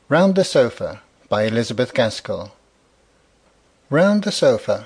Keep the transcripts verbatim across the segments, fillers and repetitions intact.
Round the Sofa by Elizabeth Gaskell. Round the Sofa.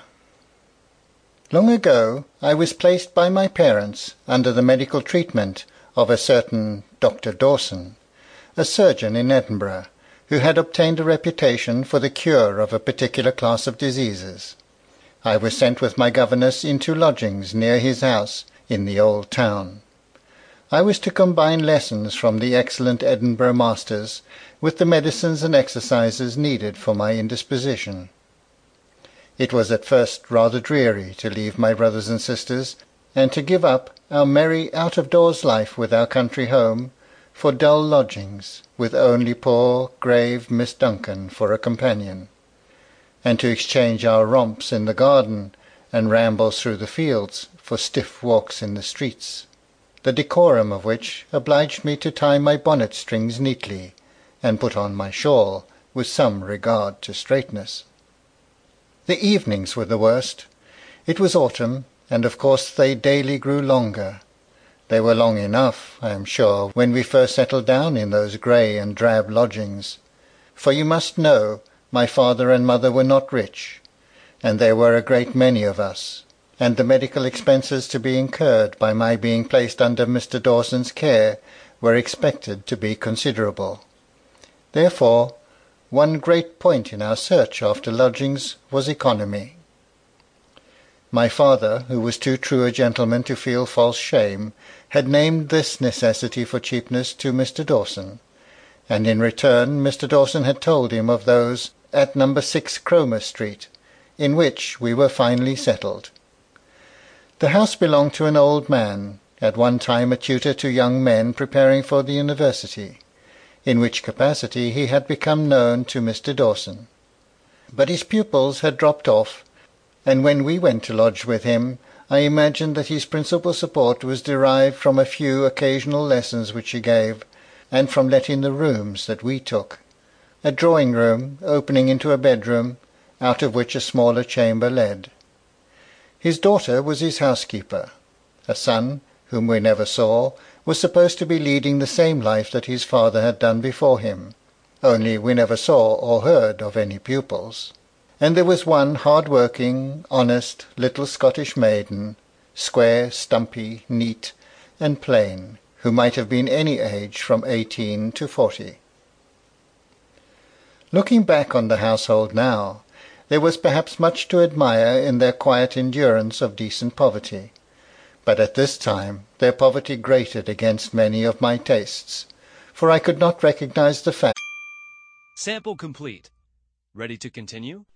Long ago I was placed by my parents under the medical treatment of a certain Doctor Dawson, a surgeon in Edinburgh, who had obtained a reputation for the cure of a particular class of diseases. I was sent with my governess into lodgings near his house in the old town. I was to combine lessons from the excellent Edinburgh masters with the medicines and exercises needed for my indisposition. It was at first rather dreary to leave my brothers and sisters, and to give up our merry out-of-doors life with our country home, for dull lodgings, with only poor grave Miss Duncan for a companion, and to exchange our romps in the garden and rambles through the fields for stiff walks in the streets, the decorum of which obliged me to tie my bonnet strings neatly, and put on my shawl with some regard to straightness. The evenings were the worst. It was autumn, and of course they daily grew longer. They were long enough, I am sure, when we first settled down in those grey and drab lodgings. For you must know, my father and mother were not rich, and there were a great many of us, and the medical expenses to be incurred by my being placed under Mr. Dawson's care were expected to be considerable. Therefore, one great point in our search after lodgings was economy. My father, who was too true a gentleman to feel false shame, had named this necessity for cheapness to Mr. Dawson, and in return Mr. Dawson had told him of those at number six Cromer Street, in which we were finally settled. The house belonged to an old man, at one time a tutor to young men preparing for the university, in which capacity he had become known to Mr. Dawson. But his pupils had dropped off, and when we went to lodge with him, I imagined that his principal support was derived from a few occasional lessons which he gave, and from letting the rooms that we took, a drawing-room opening into a bedroom, out of which a smaller chamber led. His daughter was his housekeeper. A son, whom we never saw, was supposed to be leading the same life that his father had done before him, only we never saw or heard of any pupils. And there was one hard-working, honest, little Scottish maiden, square, stumpy, neat, and plain, who might have been any age from eighteen to forty. Looking back on the household now, there was perhaps much to admire in their quiet endurance of decent poverty, but at this time their poverty grated against many of my tastes, for I could not recognize the fact. Sample complete. Ready to continue?